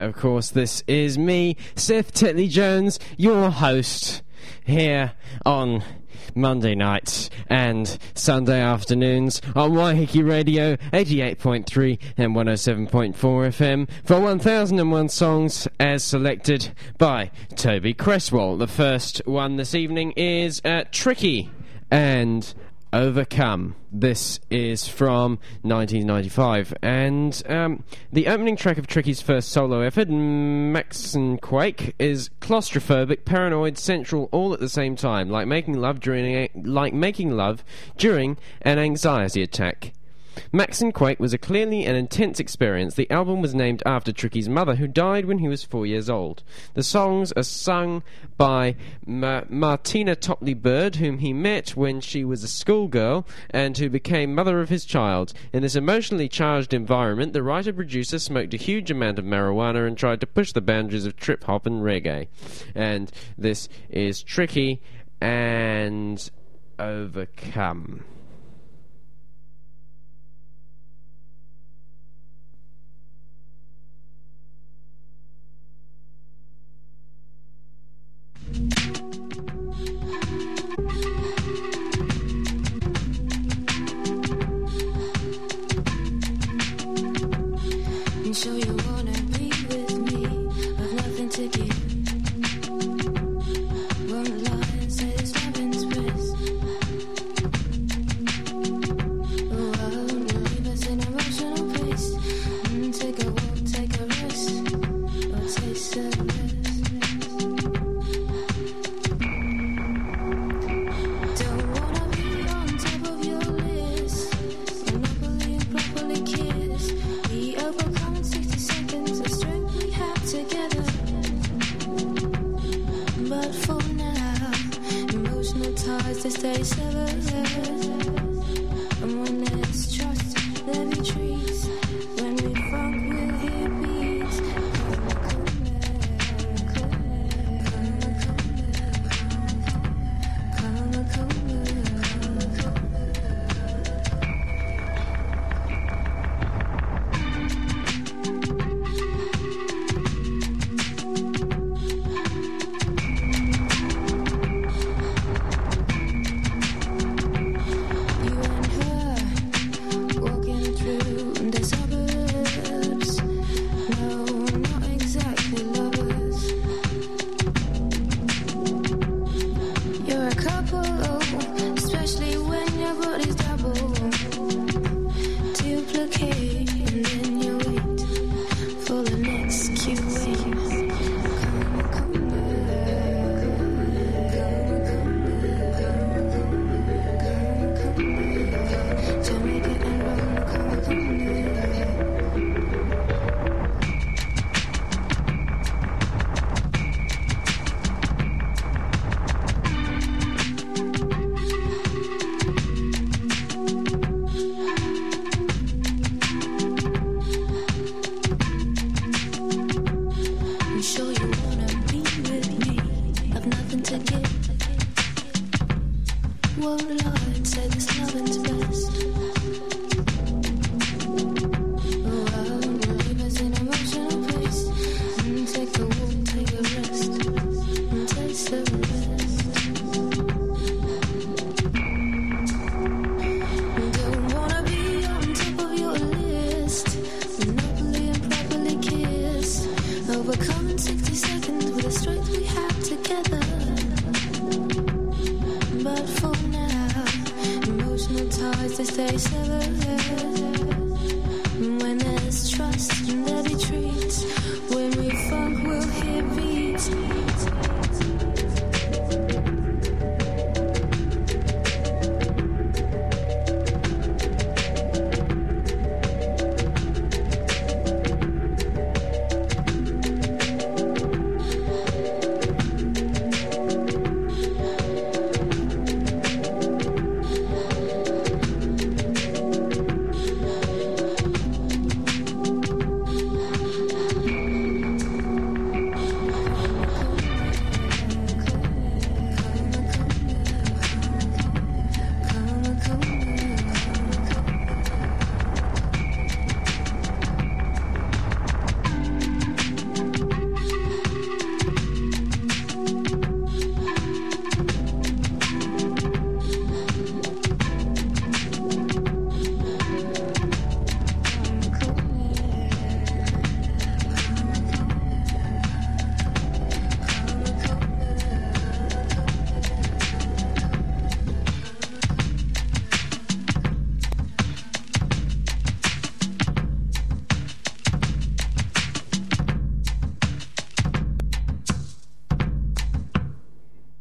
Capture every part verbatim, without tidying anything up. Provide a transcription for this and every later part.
of course, this is me, Seth Tetley Jones, your host, here on Monday nights and Sunday afternoons on Waiheke Radio, eighty-eight point three and one oh seven point four F M for one thousand and one songs as selected by Toby Cresswell. The first one this evening is uh, Tricky and Overcome. This is from nineteen ninety-five, and um, the opening track of Tricky's first solo effort, Maxon Quake, is claustrophobic, paranoid, central, all at the same time, like making love during a, like making love during an anxiety attack. Maxon Quake was a clearly an intense experience. The album was named after Tricky's mother, who died when he was four years old. The songs are sung by Ma- Martina Topley Bird, whom he met when she was a schoolgirl and who became mother of his child. In this emotionally charged environment, the writer-producer smoked a huge amount of marijuana and tried to push the boundaries of trip-hop and reggae. And this is Tricky and Overcome. And so you wanna be with me, I've nothing to give. Won't lie and say this nothing's best. Oh, I wanna leave us in emotional pace. Mm, take a walk, take a rest, or taste the rest. To stay severed, and when there's trust, there be trees. When we funk, we'll hear beats. Come, come, come,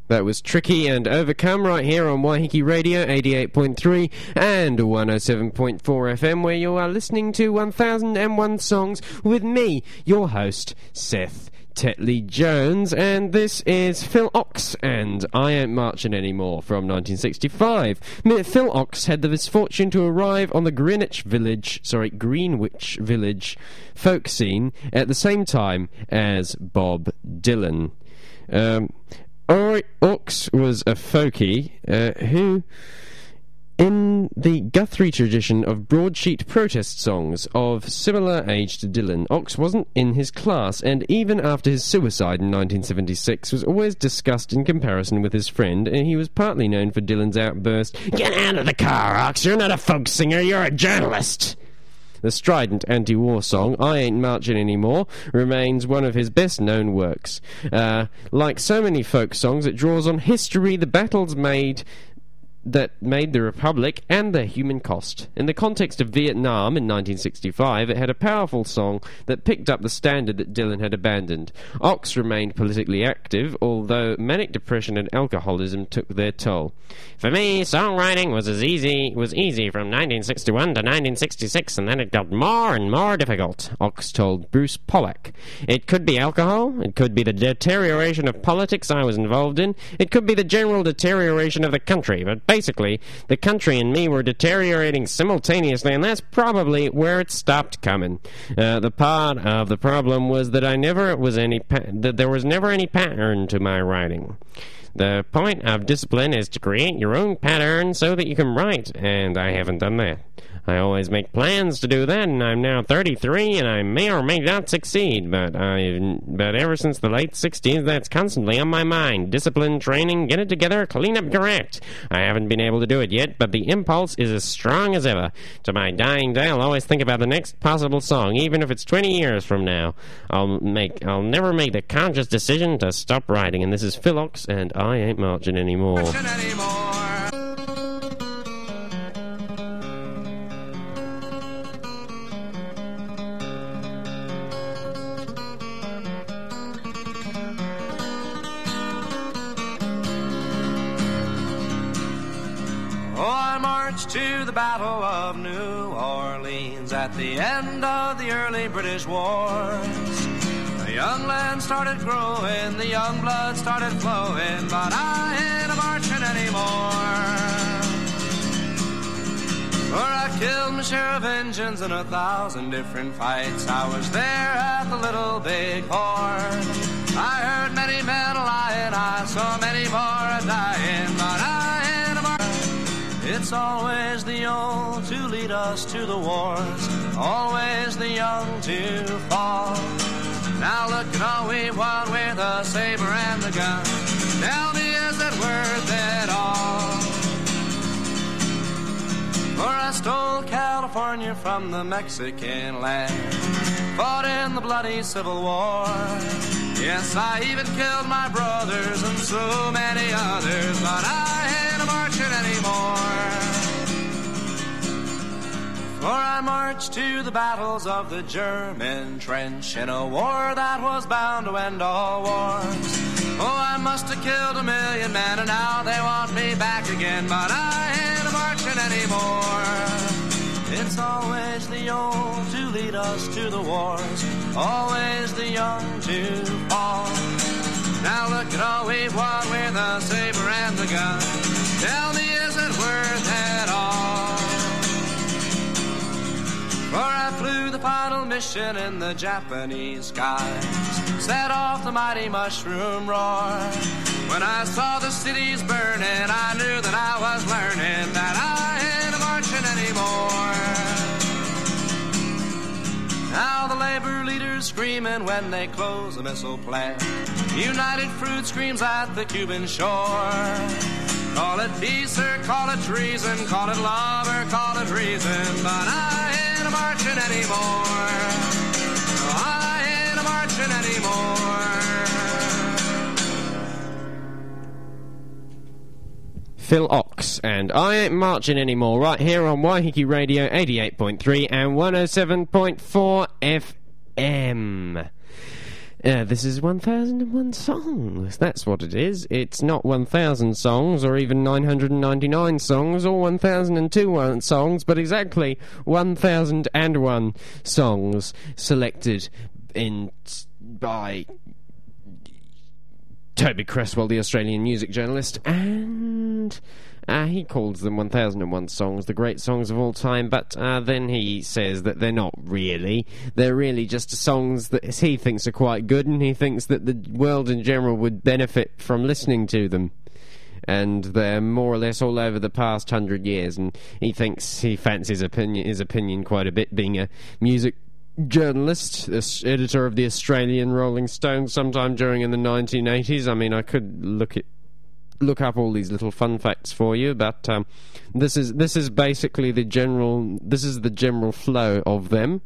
That was Tricky and Overcome right here on Waiheke Radio eighty-eight point three and one oh seven point four F M, where you are listening to one thousand one Songs with me, your host, Seth Tetley Jones, and this is Phil Ochs and I Ain't Marching Anymore from nineteen sixty-five. Phil Ochs had the misfortune to arrive on the Greenwich Village, sorry, Greenwich Village folk scene at the same time as Bob Dylan. Um... Ochs was a folkie uh, who, in the Guthrie tradition of broadsheet protest songs of similar age to Dylan, Ochs wasn't in his class, and even after his suicide in nineteen seventy-six was always discussed in comparison with his friend, and he was partly known for Dylan's outburst, "Get out of the car, Ochs, you're not a folk singer, you're a journalist!" The strident anti-war song, I Ain't Marching Anymore, remains one of his best-known works. Uh, like so many folk songs, it draws on history, the battles made that made the Republic, and their human cost. In the context of Vietnam in nineteen sixty-five, it had a powerful song that picked up the standard that Dylan had abandoned. Ochs remained politically active, although manic depression and alcoholism took their toll. "For me, songwriting was as easy was easy from nineteen sixty-one to nineteen sixty-six, and then it got more and more difficult," Ochs told Bruce Pollack. "It could be alcohol, it could be the deterioration of politics I was involved in, it could be the general deterioration of the country, but basically, the country and me were deteriorating simultaneously, and that's probably where it stopped coming. Uh, the part of the problem was that I never was any pa- that there was never any pattern to my writing. The point of discipline is to create your own pattern so that you can write, and I haven't done that. I always make plans to do that, and I'm now thirty-three, and I may or may not succeed, but I, but ever since the late sixties, that's constantly on my mind. Discipline, training, get it together, clean up your act. I haven't been able to do it yet, but the impulse is as strong as ever. To my dying day, I'll always think about the next possible song, even if it's twenty years from now. I'll make, I'll never make the conscious decision to stop writing." And this is Phil Ochs, and I Ain't Marching Anymore. Marching anymore. To the Battle of New Orleans at the end of the early British wars. The young land started growing, the young blood started flowing, but I ain't a-marching anymore. For I killed my share of Injuns in a thousand different fights. I was there at the Little Big Horn. I heard many men lying, I saw many more a-dying, but I ain't a-marching. It's always the old to lead us to the wars, always the young to fall. Now look at all we won with a saber and a gun. Tell me, is it worth it all? For I stole California from the Mexican land, fought in the bloody Civil War. Yes, I even killed my brothers and so many others, but I ain't a-marching anymore. For I marched to the battles of the German trench in a war that was bound to end all wars. Oh, I must have killed a million men, and now they want me back again, but I ain't a-marching anymore. It's always the old to lead us to the wars, always the young to fall. Now look at all we've won with a saber and a gun. Tell me, is it worth it all? For I flew the final mission in the Japanese skies, set off the mighty mushroom roar. When I saw the cities burning, I knew that I was learning that I ain't a-marching anymore. Now the labor leaders screaming when they close a missile plant. United Fruit screams at the Cuban shore. Call it peace or call it treason, call it love or call it reason, but I ain't a-marching anymore. No, I ain't a-marching anymore. Phil Ochs, and I Ain't Marching Anymore, right here on Waiheke Radio eighty-eight point three and one oh seven point four F M. Uh, this is one thousand one songs. That's what it is. It's not one thousand songs, or even nine hundred ninety-nine songs, or one thousand two songs, but exactly one thousand one songs selected in by Toby Cresswell, the Australian music journalist, and uh, he calls them one thousand one songs, the great songs of all time, but uh, then he says that they're not really. They're really just songs that he thinks are quite good, and he thinks that the world in general would benefit from listening to them. And they're more or less all over the past hundred years, and he thinks he fancies opinion, his opinion quite a bit, being a music journalist, this editor of the Australian Rolling Stone sometime during in the nineteen eighties. I mean, I could look it look up all these little fun facts for you, but um, this is this is basically the general this is the general flow of them.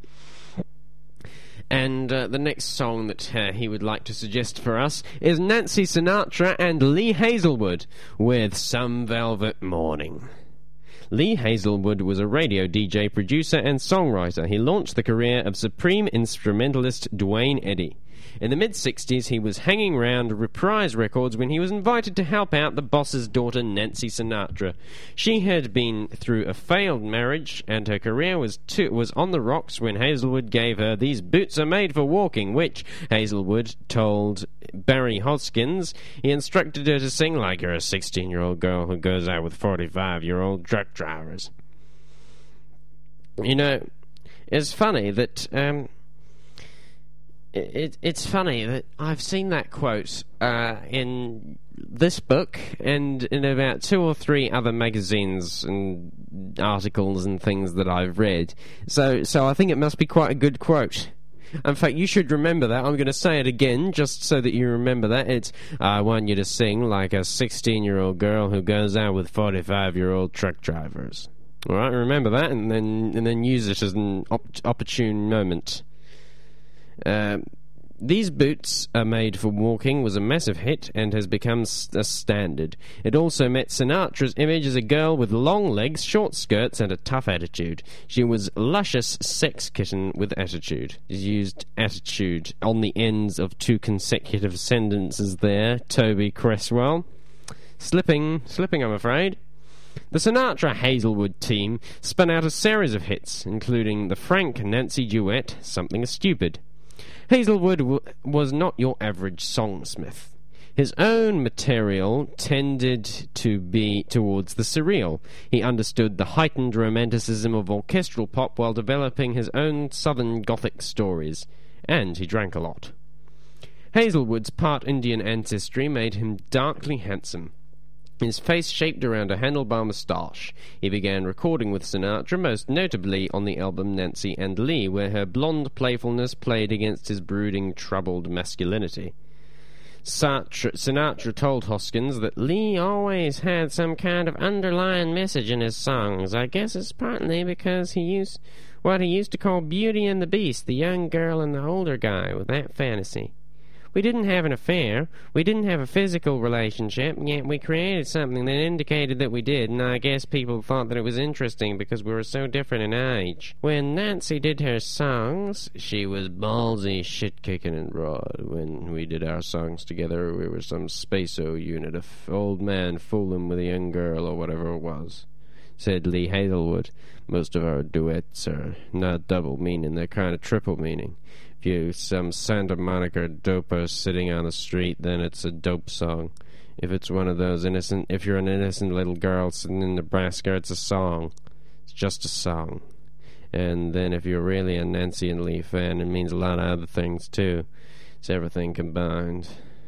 And uh, the next song that uh, he would like to suggest for us is Nancy Sinatra and Lee Hazelwood with Some Velvet Morning. Lee Hazelwood was a radio D J, producer, and songwriter. He launched the career of supreme instrumentalist Duane Eddy. In the mid-sixties, he was hanging around Reprise Records when he was invited to help out the boss's daughter, Nancy Sinatra. She had been through a failed marriage, and her career was too, was on the rocks when Hazelwood gave her These Boots Are Made for Walking, which Hazelwood told Barry Hoskins he instructed her to sing like you're a sixteen-year-old girl who goes out with forty-five-year-old truck drivers. You know, it's funny that... Um, It, it's funny that I've seen that quote uh, in this book and in about two or three other magazines and articles and things that I've read. So, so I think it must be quite a good quote. In fact, you should remember that. I'm going to say it again just so that you remember that. It's, I want you to sing like a sixteen-year-old girl who goes out with forty-five-year-old truck drivers. All right, remember that, and then and then use it as an op- opportune moment. Uh, These Boots Are Made for Walking was a massive hit and has become a standard. It also met Sinatra's image as a girl with long legs, short skirts, and a tough attitude. She was luscious sex kitten with attitude. He's used attitude on the ends of two consecutive sentences there, Toby Cresswell. Slipping, slipping, I'm afraid. The Sinatra-Hazelwood team spun out a series of hits, including the Frank-Nancy duet, Something Stupid. Hazelwood w- was not your average songsmith. His own material tended to be towards the surreal. He understood the heightened romanticism of orchestral pop while developing his own southern gothic stories. And he drank a lot. Hazelwood's part Indian ancestry made him darkly handsome. His face shaped around a handlebar moustache. He began recording with Sinatra, most notably on the album Nancy and Lee, where her blonde playfulness played against his brooding, troubled masculinity. Sinatra, Sinatra told Hoskins that Lee always had some kind of underlying message in his songs. I guess it's partly because he used what he used to call Beauty and the Beast, the young girl and the older guy with that fantasy. We didn't have an affair. We didn't have a physical relationship, yet we created something that indicated that we did, and I guess people thought that it was interesting because we were so different in age. When Nancy did her songs, she was ballsy, shit-kicking, and raw. When we did our songs together, we were some space-o unit, a f- old man fooling with a young girl or whatever it was, said Lee Hazelwood. Most of our duets are not double meaning, they're kind of triple meaning. If you some Santa Monica doper sitting on the street, then it's a dope song. If it's one of those innocent, if you're an innocent little girl sitting in Nebraska, it's a song. It's just a song. And then if you're really a Nancy and Lee fan, it means a lot of other things too. It's everything combined.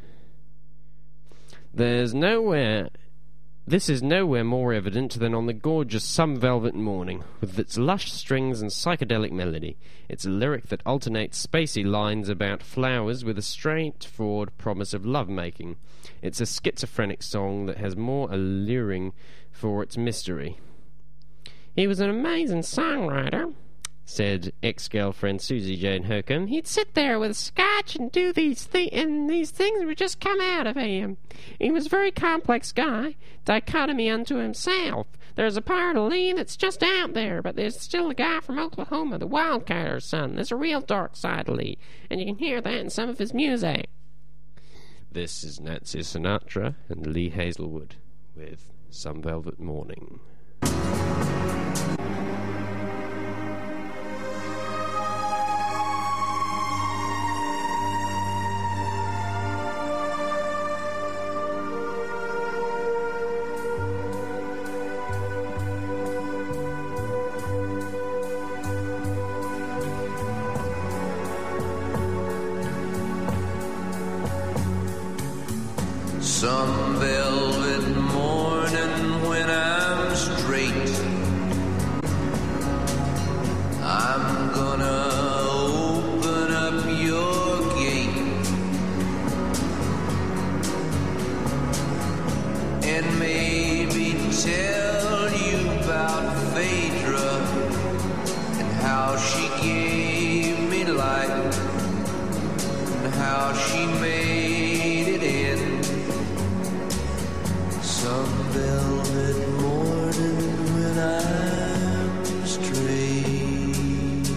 There's nowhere... This is nowhere more evident than on the gorgeous Some Velvet Morning, with its lush strings and psychedelic melody. It's a lyric that alternates spacey lines about flowers with a straightforward promise of love-making. It's a schizophrenic song that has more alluring for its mystery. He was an amazing songwriter, said ex-girlfriend Susie Jane Hookham. He'd sit there with scotch and do these things, and these things would just come out of him. He was a very complex guy, dichotomy unto himself. There's a part of Lee that's just out there, but there's still a guy from Oklahoma, the Wildcatter's son. There's a real dark side of Lee, and you can hear that in some of his music. This is Nancy Sinatra and Lee Hazelwood with Some Velvet Morning. Some velvet morning when I'm straight, I'm gonna open up your gate and maybe tell you about Phaedra and how she gave me life and how she made it in. Some velvet morning when I'm straight.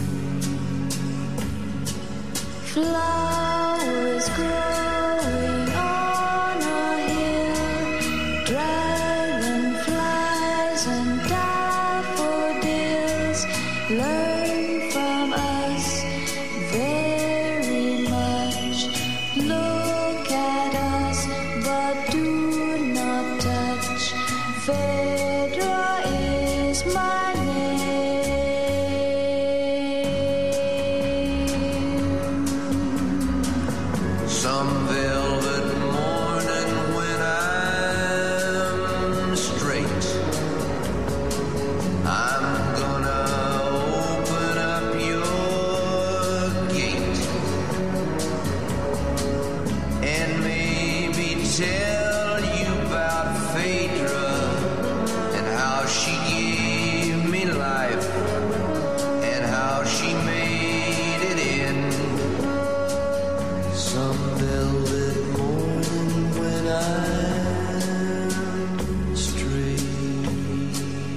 Flowers growing on a hill, dragonflies and daffodils learn from us very much. Look at us, but do not touch. Phaedra is my name. Some velvet morning when I'm straight, I'm gonna open up your gate and maybe tell you about Phaedra and how she gave me life and how she made it in. Some velvet morning when I'm straight.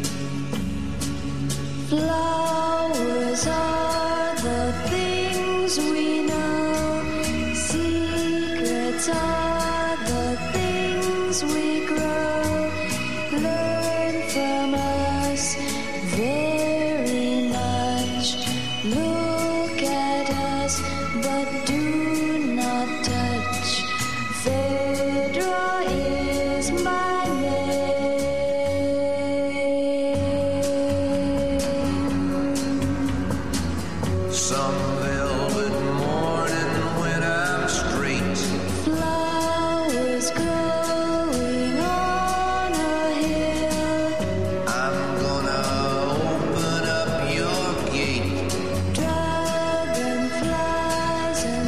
Flowers are the things we know. Secrets are the things we grow. Learn from us very much. Look at us, but do not touch. Phaedra is my name. Some velvet morning when I'm straight, Flowers growing on a hill, I'm gonna open up your gate dragonflies and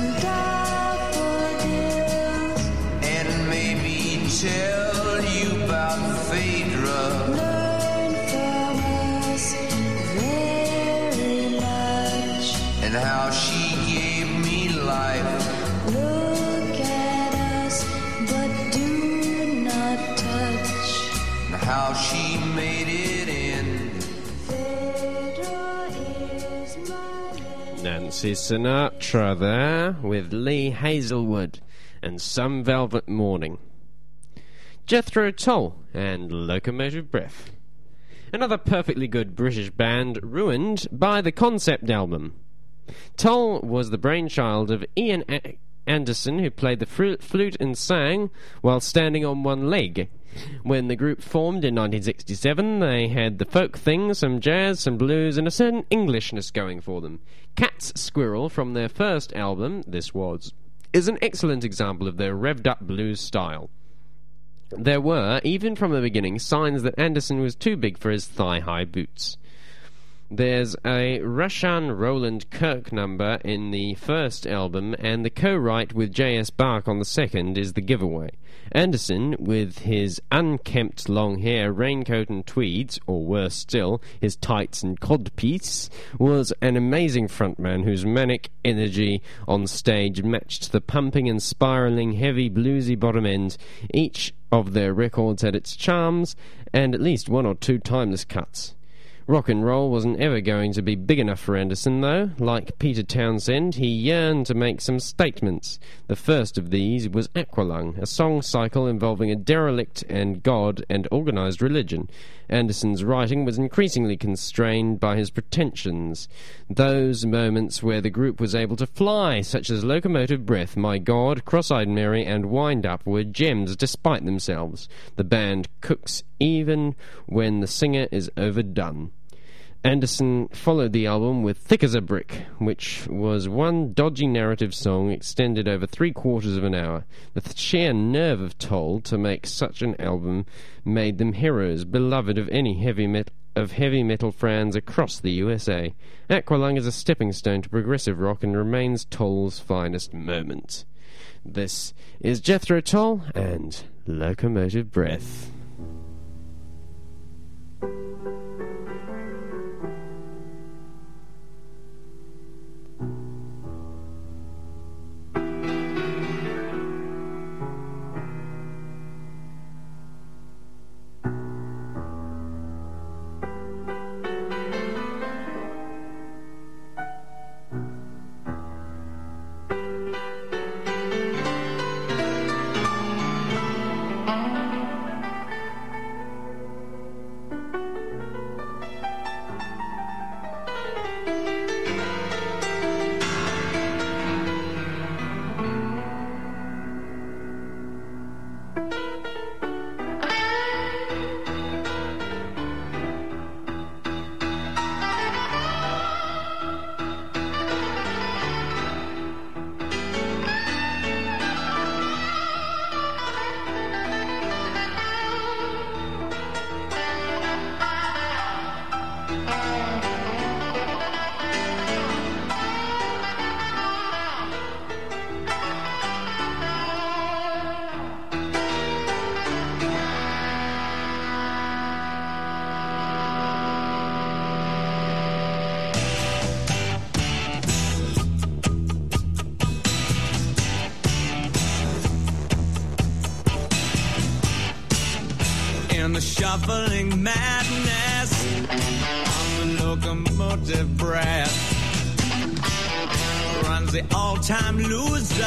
daffodils and maybe tell you about Phaedra learn from us very much. and how she gave me life Look at us, but do not touch. and how she made it in. Phaedra is my name. Nancy Sinatra there with Lee Hazelwood and Some Velvet Morning. Jethro Tull and Locomotive Breath. Another perfectly good British band ruined by the concept album. Tull was the brainchild of Ian A- Anderson, who played the fru- flute and sang while standing on one leg. When the group formed in nineteen sixty-seven, they had the folk thing, some jazz, some blues, and a certain Englishness going for them. Cat's Squirrel from their first album, This Was, is an excellent example of their revved-up blues style. There were, even from the beginning, signs that Anderson was too big for his thigh-high boots. There's a Russian Roland Kirk number in the first album, and the co-write with J S Bach on the second is the giveaway. Anderson, with his unkempt long hair, raincoat and tweeds, or worse still, his tights and codpiece, was an amazing frontman whose manic energy on stage matched the pumping and spiralling heavy bluesy bottom end. Each of their records had its charms, and at least one or two timeless cuts. Rock and roll wasn't ever going to be big enough for Anderson, though. Like Peter Townsend, he yearned to make some statements. The first of these was Aqualung, a song cycle involving a derelict and God and organised religion. Anderson's writing was increasingly constrained by his pretensions. Those moments where the group was able to fly, such as Locomotive Breath, My God, Cross-Eyed Mary and Wind Up, were gems despite themselves. The band cooks even when the singer is overdone. Anderson followed the album with Thick as a Brick, which was one dodgy narrative song extended over three quarters of an hour. The th- sheer nerve of Toll to make such an album made them heroes, beloved of any heavy metal of heavy metal fans across the U S A. Aqualung is a stepping stone to progressive rock and remains Toll's finest moment. This is Jethro Tull and Locomotive Breath. In the shuffling madness of the locomotive breath runs the all-time loser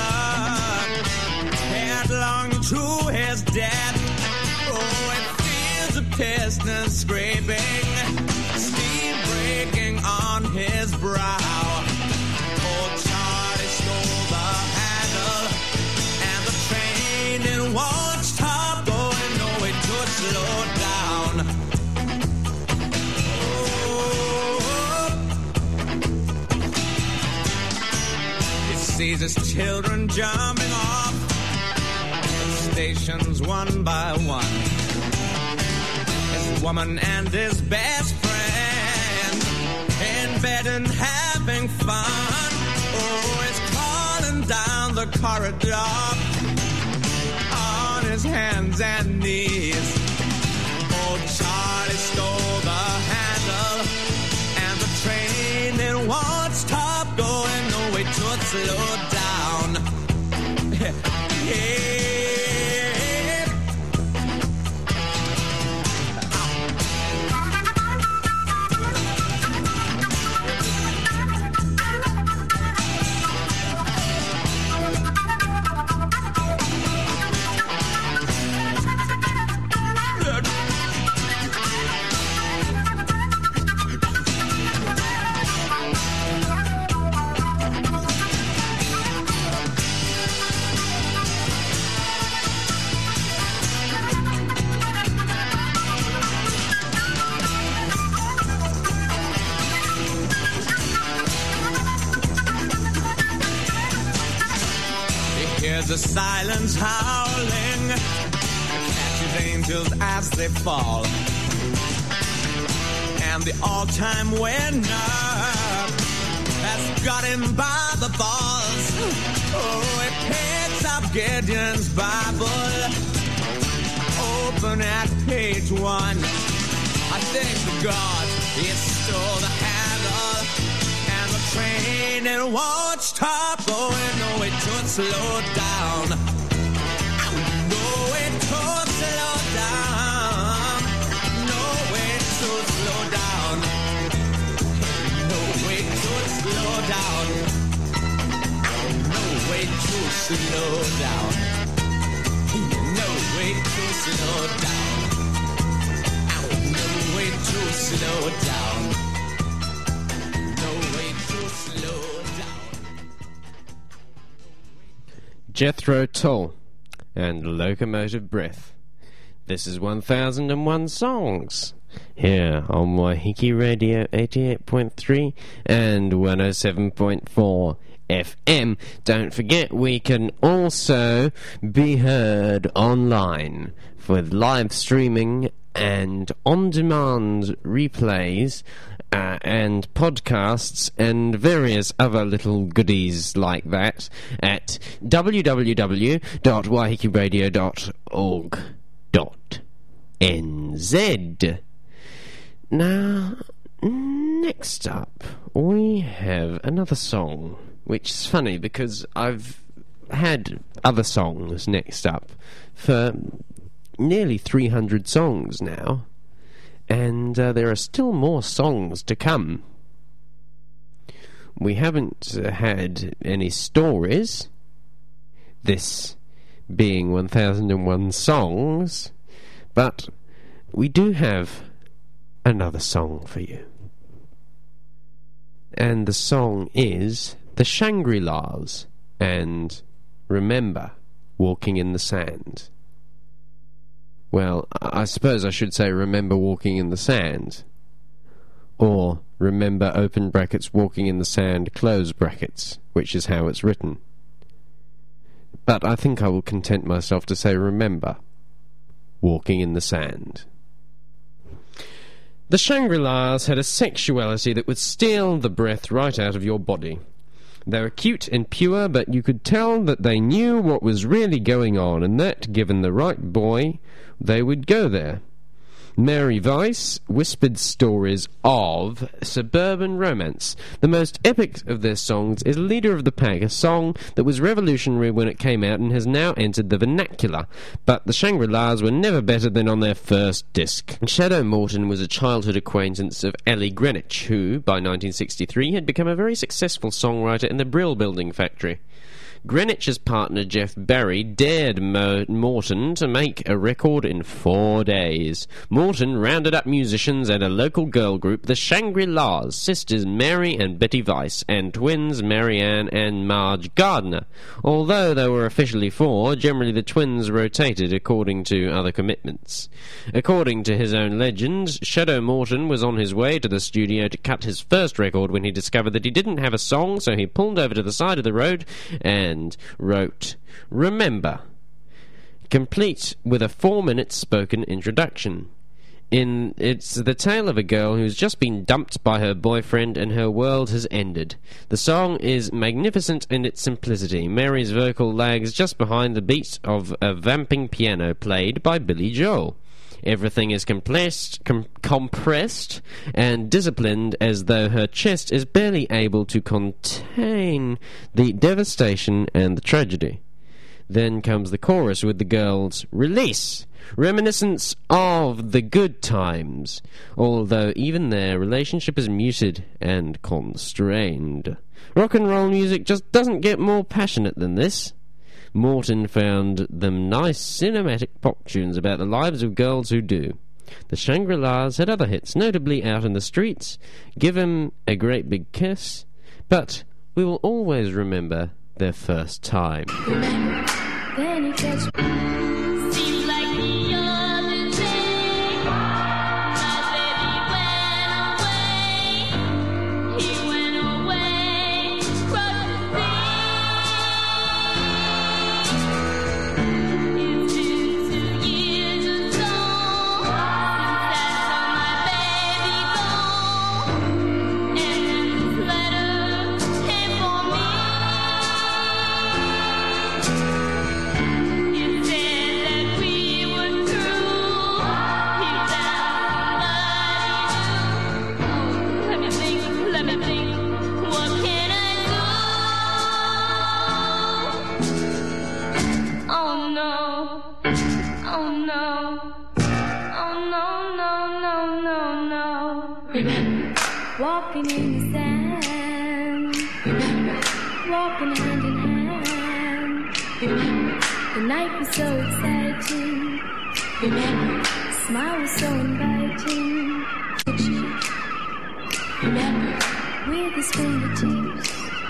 headlong to his death. Oh, it feels a piston scraping, steam breaking on his brow. Old Charlie stole the handle, and the train didn't want to stop going, no, it could slow down. Oh, he sees his children jumping off stations one by one. His woman and his best friend in bed and having fun. Oh, he's crawling down the corridor on his hands and knees. Oh, Charlie stole the handle, and the train it won't stop going. No, it should slow down. Yeah. The silence howling catches angels as they fall, and the all-time winner has got him by the balls. Oh, he picks up Gideon's Bible, open at page one. I thank the God he stole the handle, and the train it won't stop. Oh, no, it should slow down. No, it should slow down. No, it should slow down. No, it should slow down. No, it should slow down. No, it should slow down. No, it should slow down. No, it should slow down. Jethro Tull and Locomotive Breath. This is one thousand and one Songs here on Waiheke Radio eighty-eight point three and one oh seven point four F M. Don't forget, we can also be heard online with live streaming and on-demand replays uh, and podcasts and various other little goodies like that at w w w dot waiheke radio dot org dot n z. Now, next up, we have another song, which is funny because I've had other songs next up for nearly three hundred songs now, and uh, there are still more songs to come. We haven't uh, had any stories, this being one thousand and one Songs, but we do have another song for you. And the song is The Shangri-Las and Remember Walking in the Sand. Well, I suppose I should say Remember Walking in the Sand. Or Remember open brackets walking in the sand close brackets, which is how it's written. But I think I will content myself to say Remember Walking in the Sand. The Shangri-Las had a sexuality that would steal the breath right out of your body. They were cute and pure, but you could tell that they knew what was really going on, and that, given the right boy, they would go there. Mary Weiss whispered stories of suburban romance. The most epic of their songs is Leader of the Pack, a song that was revolutionary when it came out and has now entered the vernacular. But the Shangri-Las were never better than on their first disc. Shadow Morton was a childhood acquaintance of Ellie Greenwich, who, by nineteen sixty-three, had become a very successful songwriter in the Brill Building factory. Greenwich's partner Jeff Barry dared Mo- Morton to make a record in four days. Morton rounded up musicians and a local girl group, the Shangri-Las, sisters Mary and Betty Weiss, and twins Marianne and Marge Gardner. Although they were officially four, generally the twins rotated according to other commitments. According to his own legend, Shadow Morton was on his way to the studio to cut his first record when he discovered that he didn't have a song, so he pulled over to the side of the road and And wrote Remember, complete with a four-minute spoken introduction. In It's the tale of a girl who's just been dumped by her boyfriend and her world has ended. The song is magnificent in its simplicity. Mary's vocal lags just behind the beat of a vamping piano played by Billy Joel. Everything is compressed, com- compressed and disciplined as though her chest is barely able to contain the devastation and the tragedy. Then comes the chorus with the girls' release, reminiscence of the good times, although even their relationship is muted and constrained. Rock and roll music just doesn't get more passionate than this. Morton found them nice cinematic pop tunes about the lives of girls who do. The Shangri-Las had other hits, notably Out in the Streets, Give 'Em a Great Big Kiss, but we will always remember their first time. Then he catch Seems like the other day, my baby went away. He went away, crossed the sea. It's been two years or so since I saw my baby gone. no. Oh, no, no, no, no, no. Remember. Walking in the sand. Remember. Walking hand in hand. Remember. The night was so exciting. Remember. Smile was so inviting. Remember. With his fingertips.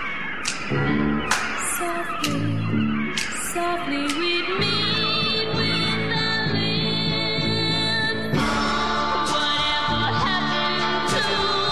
Softly, softly we'd meet with the lips. Whatever happened to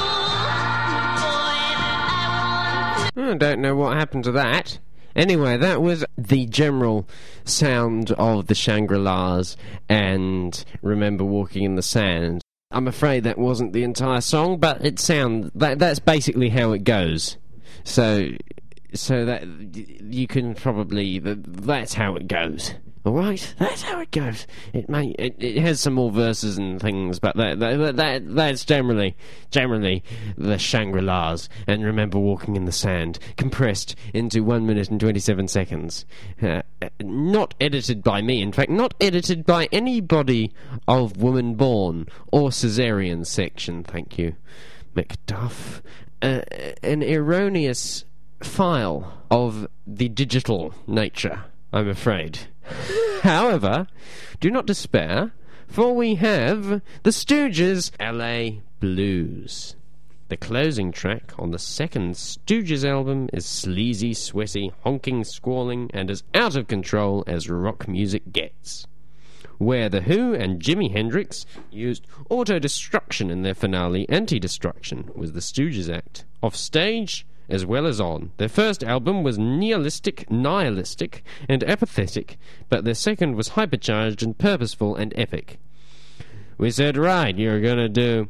the boy that I want? I don't know what happened to that. Anyway, that was the general sound of the Shangri-Las and Remember Walking in the Sand. I'm afraid that wasn't the entire song, but it sound that that's basically how it goes. So, so that you can probably that's how it goes. All right, that's how it goes. It may it, it has some more verses and things, but that that, that that's generally generally the Shangri-Las and Remember Walking in the Sand compressed into one minute and twenty-seven seconds. Uh, not edited by me, in fact, not edited by anybody of Woman Born or Caesarean section. Thank you, Macduff. Uh, an erroneous file of the digital nature, I'm afraid. However, do not despair, for we have the Stooges' L A Blues. The closing track on the second Stooges album is sleazy, sweaty, honking, squalling, and as out of control as rock music gets. Where The Who and Jimi Hendrix used auto-destruction in their finale, Anti-Destruction was the Stooges act. Off stage, as well as on. Their first album was nihilistic, nihilistic, and apathetic, but their second was hypercharged and purposeful and epic. We said, right, you're gonna do...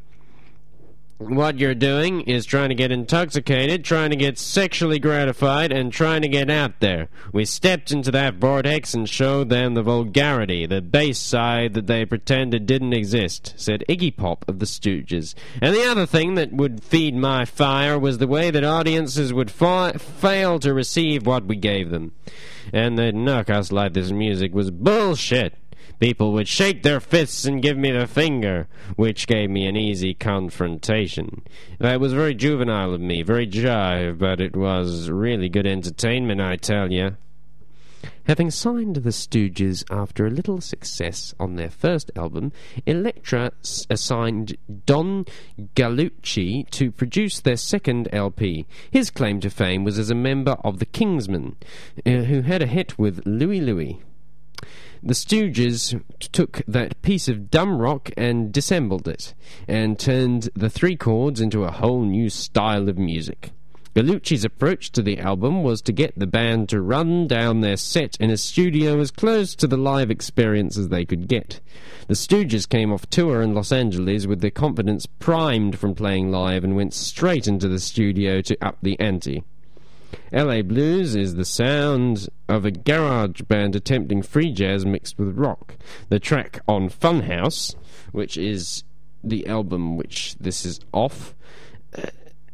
What you're doing is trying to get intoxicated, trying to get sexually gratified, and trying to get out there. We stepped into that vortex and showed them the vulgarity, the base side that they pretended didn't exist, said Iggy Pop of the Stooges. And the other thing that would feed my fire was the way that audiences would fa- fail to receive what we gave them. And they'd knock us like this music was bullshit. People would shake their fists and give me the finger, which gave me an easy confrontation. That was very juvenile of me, very jive, but it was really good entertainment, I tell you. Having signed the Stooges after a little success on their first album, Elektra s- assigned Don Gallucci to produce their second L P. His claim to fame was as a member of the Kingsmen, uh, who had a hit with Louie Louie. The Stooges took that piece of dumb rock and dissembled it, and turned the three chords into a whole new style of music. Gallucci's approach to the album was to get the band to run down their set in a studio as close to the live experience as they could get. The Stooges came off tour in Los Angeles with their confidence primed from playing live and went straight into the studio to up the ante. L A Blues is the sound of a garage band attempting free jazz mixed with rock. The track on Funhouse, which is the album which this is off, uh,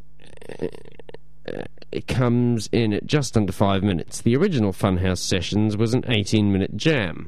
uh, it comes in at just under five minutes. The original Funhouse sessions was an eighteen-minute jam.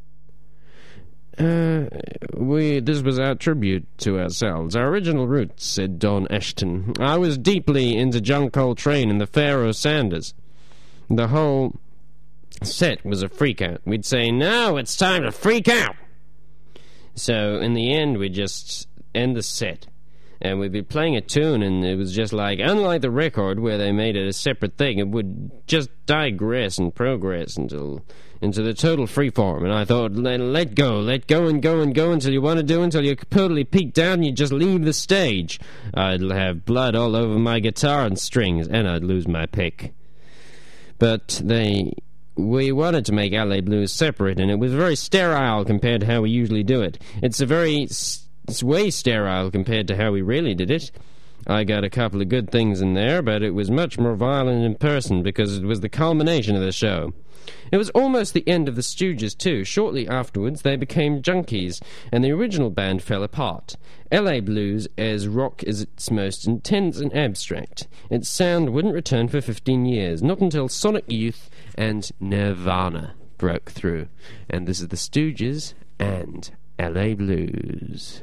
Uh, we, this was our tribute to ourselves, our original roots, said Don Ashton. I was deeply into John Coltrane and the Pharaoh Sanders. The whole set was a freak out. We'd say, no, it's time to freak out. So, in the end, we'd just end the set. And we'd be playing a tune, and it was just like, unlike the record where they made it a separate thing, it would just digress and progress until into the total freeform. And I thought, let, let go, let go and go and go until you want to do, until you're totally peaked out and you just leave the stage. I'd have blood all over my guitar and strings, and I'd lose my pick. But they... We wanted to make L A Blues separate, and it was very sterile compared to how we usually do it. It's a very... It's way sterile compared to how we really did it. I got a couple of good things in there, but it was much more violent in person because it was the culmination of the show. It was almost the end of the Stooges, too. Shortly afterwards, they became junkies, and the original band fell apart. L A Blues, as rock is its most intense and abstract. Its sound wouldn't return for fifteen years, not until Sonic Youth and Nirvana broke through. And this is the Stooges and L A Blues.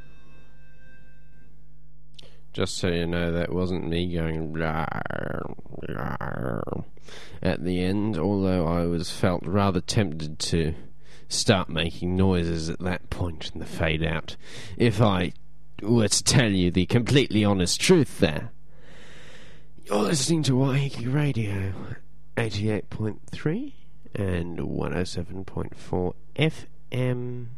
Just so you know, that wasn't me going. at the end, although I was felt rather tempted to start making noises at that point in the fade out, if I were to tell you the completely honest truth there. You're listening to Waiheke Radio, eighty-eight point three and one oh seven point four F M,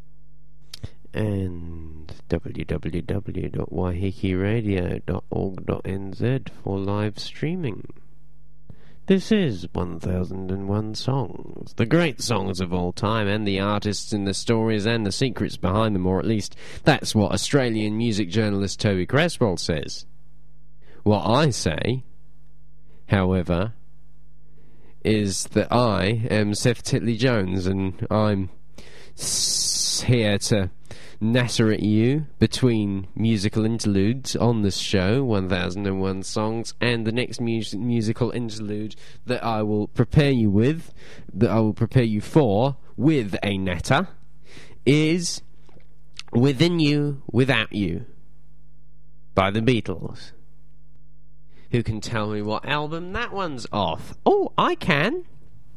and w w w dot waiheke radio dot org dot n z for live streaming. This is one thousand one Songs, the great songs of all time, and the artists and the stories and the secrets behind them, or at least that's what Australian music journalist Toby Creswell says. What I say, however, is that I am Seth Titley Jones, and I'm s- here to natter at you between musical interludes on this show, one thousand one Songs, and the next mu- musical interlude that I will prepare you with, that I will prepare you for, with a natter, is Within You, Without You, by the Beatles. Who can tell me what album that one's off? Oh, I can.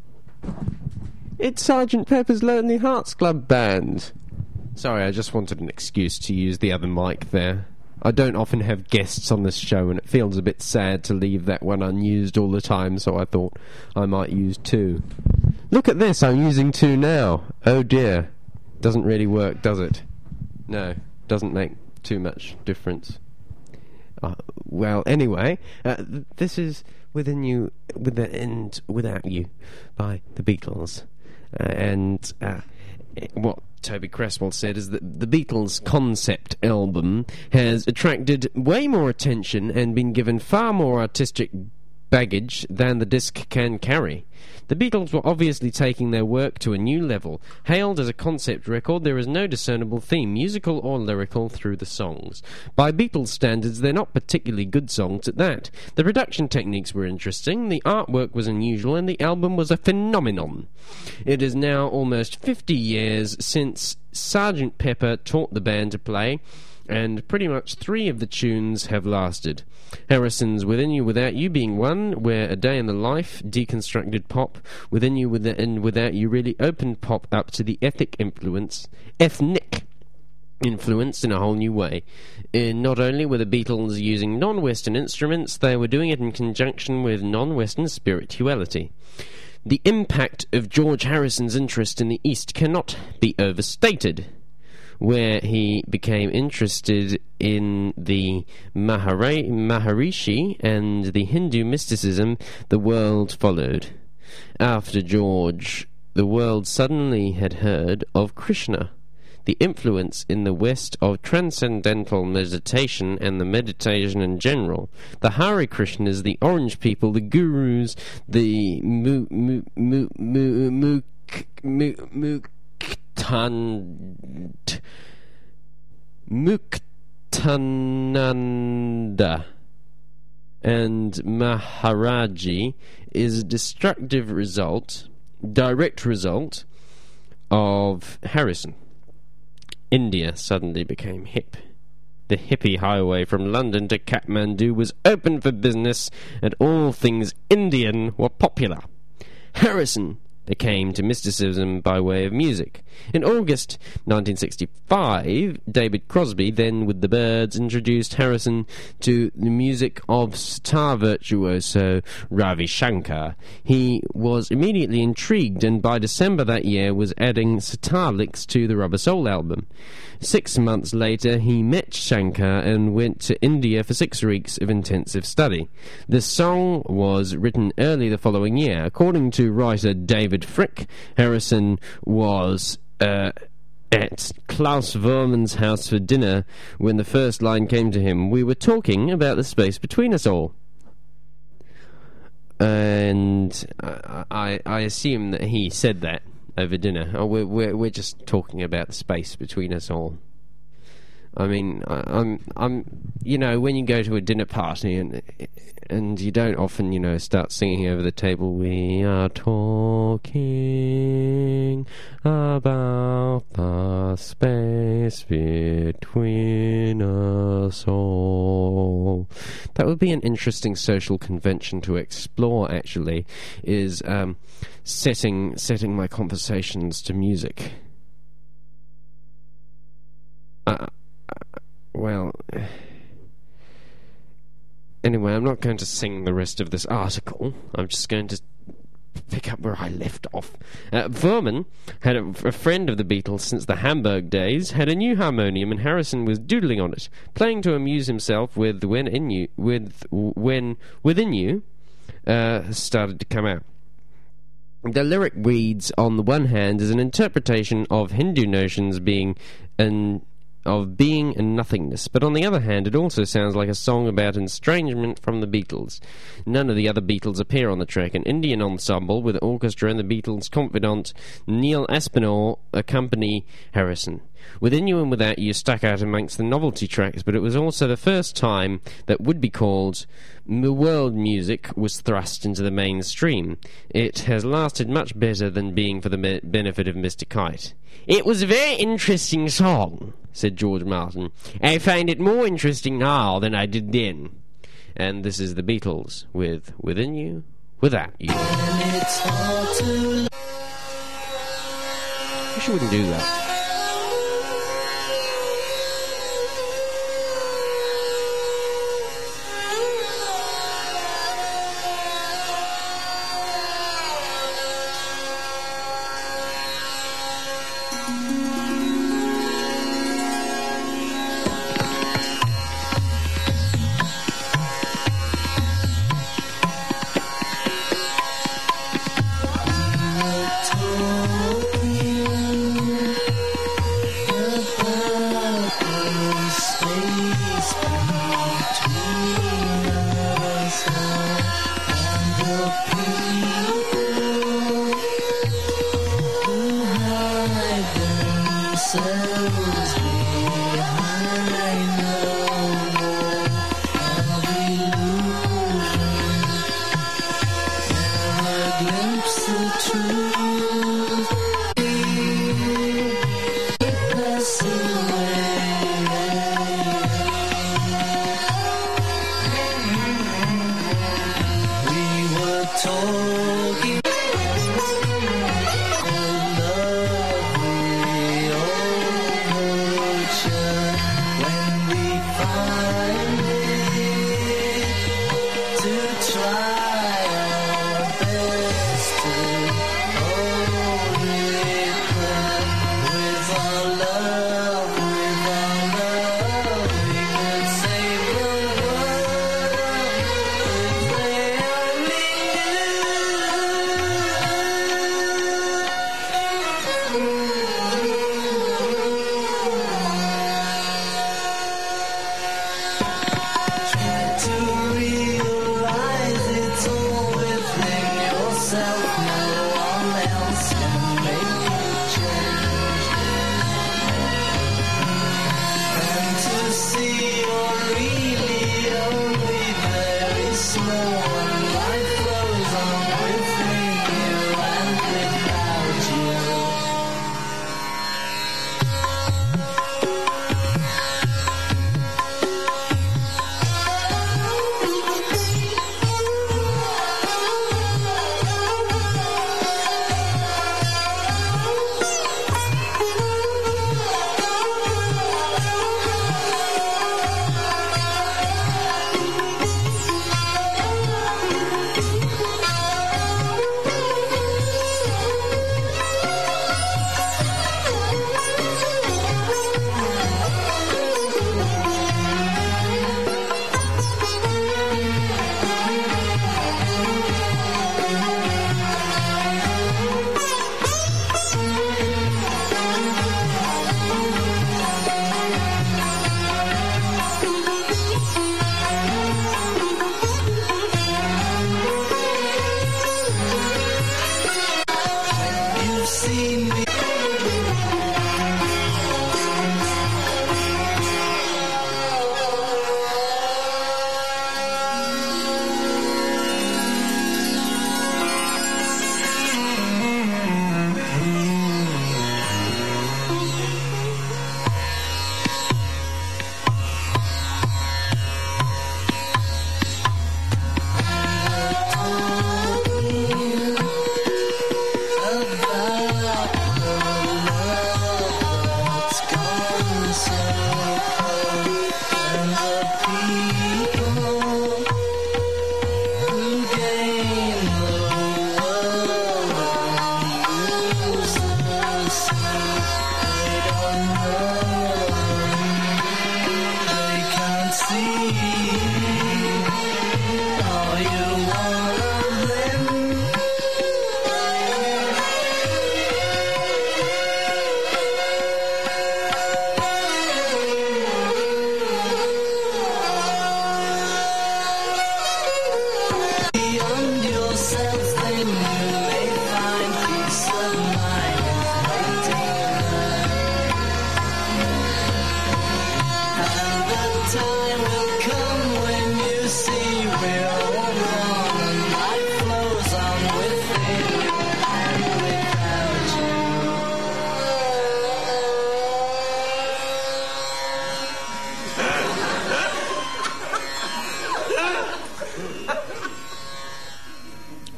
It's Sergeant Pepper's Lonely Hearts Club Band. Sorry, I just wanted an excuse to use the other mic there. I don't often have guests on this show, and it feels a bit sad to leave that one unused all the time, so I thought I might use two. Look at this, I'm using two now. Oh dear. Doesn't really work, does it? No, doesn't make too much difference. Uh, well, anyway, uh, th- this is Within You, with the and Without You by the Beatles. Uh, and uh, what Toby Creswell said is that the Beatles' concept album has attracted way more attention and been given far more artistic baggage than the disc can carry. The Beatles were obviously taking their work to a new level. Hailed as a concept record, there is no discernible theme, musical or lyrical, through the songs. By Beatles standards, they're not particularly good songs at that. The production techniques were interesting, the artwork was unusual, and the album was a phenomenon. It is now almost fifty years since Sergeant Pepper taught the band to play, and pretty much three of the tunes have lasted. Harrison's Within You Without You being one, where A Day in the Life deconstructed pop. Within You With and Without You really opened pop up to the ethnic influence, ethnic influence in a whole new way. Uh, not only were the Beatles using non-Western instruments, they were doing it in conjunction with non-Western spirituality. The impact of George Harrison's interest in the East cannot be overstated. Where he became interested in the Mahara- Maharishi and the Hindu mysticism, the world followed. After George, the world suddenly had heard of Krishna. The influence in the West of transcendental meditation and the meditation in general. The Hare Krishnas, the Orange People, the Gurus, the mu mu mu mu mu mu mu Muktan, Muktananda and Maharaji is a destructive result, direct result of Harrison. India suddenly became hip. The hippie highway from London to Kathmandu was open for business, and all things Indian were popular. Harrison came to mysticism by way of music. In August nineteen sixty-five, David Crosby, then with the Byrds, introduced Harrison to the music of sitar virtuoso Ravi Shankar. He was immediately intrigued, and by December that year was adding sitar licks to the Rubber Soul album. Six months later, he met Shankar and went to India for six weeks of intensive study. The song was written early the following year. According to writer David Frick, Harrison was uh, at Klaus Vormann's house for dinner when the first line came to him. We were talking about the space between us all. And I, I, I assume that he said that over dinner. Oh, we're, we're, we're just talking about the space between us all. I mean, I, I'm, I'm, you know, when you go to a dinner party and and you don't often, you know, start singing over the table, we are talking about the space between us all. That would be an interesting social convention to explore, actually, is um, setting setting my conversations to music. Uh, Well, anyway, I'm not going to sing the rest of this article. I'm just going to pick up where I left off. Uh, Verman had a, a friend of the Beatles since the Hamburg days, had a new harmonium, and Harrison was doodling on it, playing to amuse himself with when in you, with when Within You uh, started to come out. The lyric reads, on the one hand, as an interpretation of Hindu notions being an of being and nothingness, but on the other hand it also sounds like a song about estrangement from the Beatles. None of the other Beatles appear on the track. An Indian ensemble with orchestra and the Beatles' confidant Neil Aspinall accompany Harrison. Within You and Without You stuck out amongst the novelty tracks, but it was also the first time that would be called world music was thrust into the mainstream. It has lasted much better than being for the me- benefit of Mister Kite. It was a very interesting song, said George Martin. I find it more interesting now than I did then. And this is the Beatles with Within You, Without You. It's hard to I wish I wouldn't do that.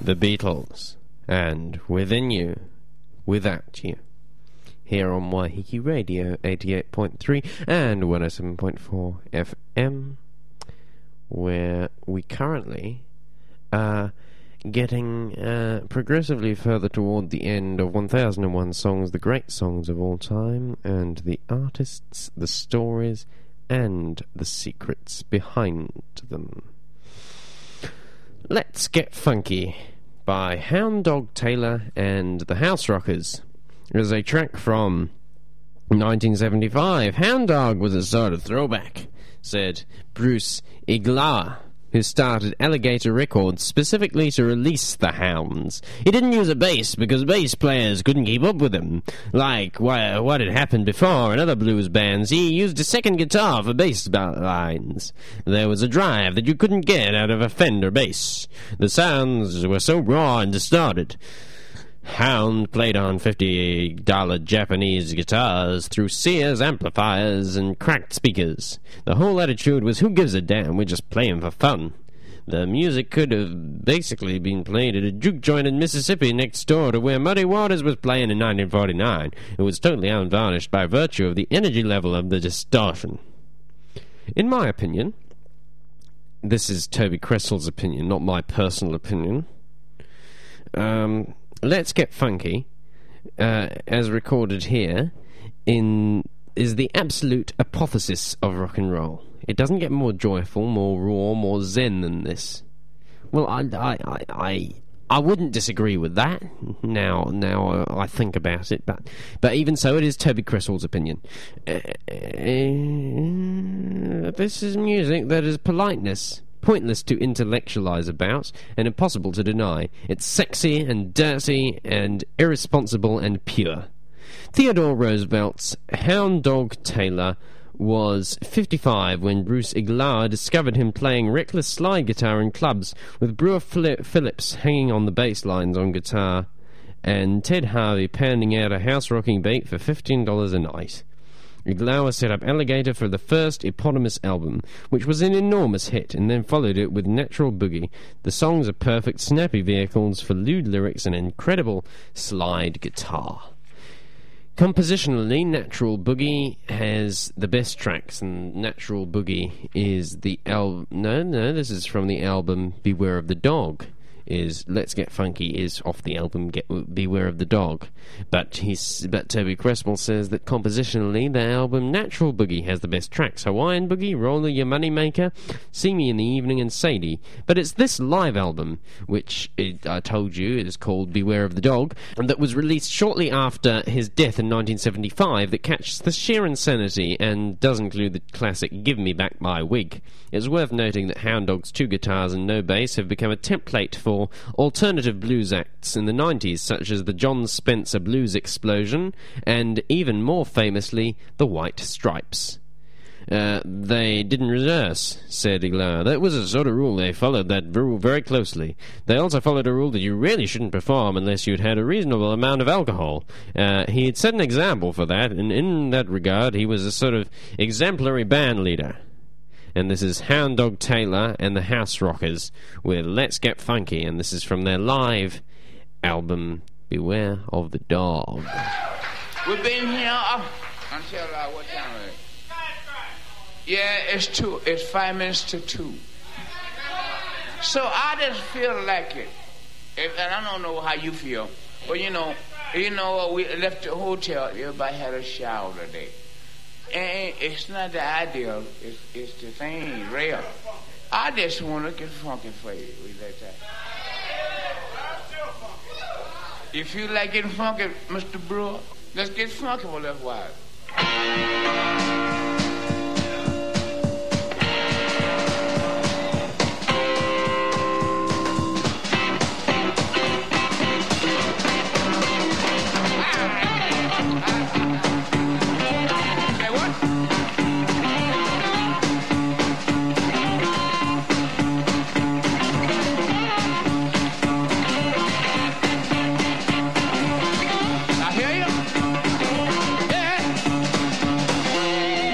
The Beatles, and Within You, Without You, here on Waiheke Radio eighty-eight point three and one oh seven point four F M, where we currently are getting uh, progressively further toward the end of one thousand one Songs, the great songs of all time, and the artists, the stories, and the secrets behind them. Let's Get Funky by Hound Dog Taylor and the House Rockers is a track from nineteen seventy-five. Hound Dog was a sort of throwback, said Bruce Iglauer, who started Alligator Records specifically to release the Hounds. He didn't use a bass because bass players couldn't keep up with him, like wh- what had happened before in other blues bands. He used a second guitar for bass lines. There was a drive that you couldn't get out of a Fender bass. The sounds were so raw and distorted. Hound played on fifty dollar Japanese guitars through Sears amplifiers and cracked speakers. The whole attitude was, who gives a damn, we're just playing for fun. The music could have basically been played at a juke joint in Mississippi next door to where Muddy Waters was playing in nineteen forty-nine. It was totally unvarnished by virtue of the energy level of the distortion. In my opinion, this is Toby Cressel's opinion, not my personal opinion, um... Let's Get Funky, uh, as recorded here, in is the absolute apotheosis of rock and roll. It doesn't get more joyful, more raw, more zen than this. Well, I, I, I, I, I wouldn't disagree with that. Now, now I think about it, but, but even so, it is Toby Cressel's opinion. Uh, uh, this is music that is politeness. Pointless to intellectualize about, and impossible to deny. It's sexy and dirty and irresponsible and pure. Theodore Roosevelt's Hound Dog Taylor was fifty-five when Bruce Iglauer discovered him playing reckless slide guitar in clubs with Brewer Phillips hanging on the bass lines on guitar and Ted Harvey pounding out a house-rocking beat for fifteen dollars a night. Iglauer set up Alligator for the first eponymous album, which was an enormous hit, and then followed it with Natural Boogie. The songs are perfect, snappy vehicles for lewd lyrics and incredible slide guitar. Compositionally, Natural Boogie has the best tracks, and Natural Boogie is the album... No, no, this is from the album Beware of the Dog. Is Let's Get Funky is off the album Get Beware of the Dog, but he's but Toby Cresswell says that compositionally the album Natural Boogie has the best tracks: Hawaiian Boogie, Roller Your Moneymaker, See Me in the Evening, and Sadie. But it's this live album, which it, I told you is called Beware of the Dog, and that was released shortly after his death in nineteen seventy-five, that catches the sheer insanity and does include the classic Give Me Back My Wig. It's worth noting that Hound Dog's two guitars and no bass have become a template for alternative blues acts in the nineties, such as the John Spencer Blues Explosion and, even more famously, the White Stripes. Uh, they didn't rehearse, said Iglauer. That was a sort of rule. They followed that rule very closely. They also followed a rule that you really shouldn't perform unless you'd had a reasonable amount of alcohol. Uh, he had set an example for that, and in that regard he was a sort of exemplary band leader. And this is Hound Dog Taylor and the House Rockers with Let's Get Funky, and this is from their live album Beware of the Dog. We've been here up until uh, what time is it? Yeah, it's two. It's five minutes to two. So I just feel like it, and I don't know how you feel, but you know, you know, we left the hotel. Everybody had a shower today. And it's not the ideal, it's, it's the thing, real. I just want to get funky for you. We like that. If you like getting funky, Mister Brewer, let's get funky for a little while. I hear you. Yeah.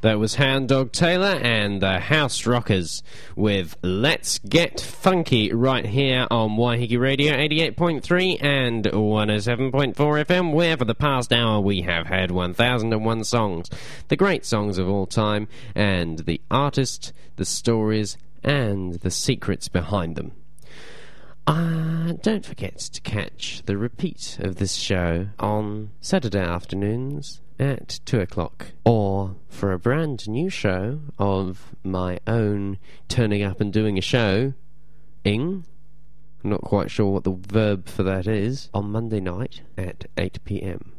That was Hound Dog Taylor and the House Rockers with Let's Get Funky right here on Waiheke Radio eighty-eight point three and one oh seven point four F M, where for the past hour we have had one thousand one songs, the great songs of all time, and the artist, the stories, and the secrets behind them. Uh, don't forget to catch the repeat of this show on Saturday afternoons at two o'clock, or for a brand new show of my own turning up and doing a show, ing, I'm not quite sure what the verb for that is, on Monday night at eight p.m.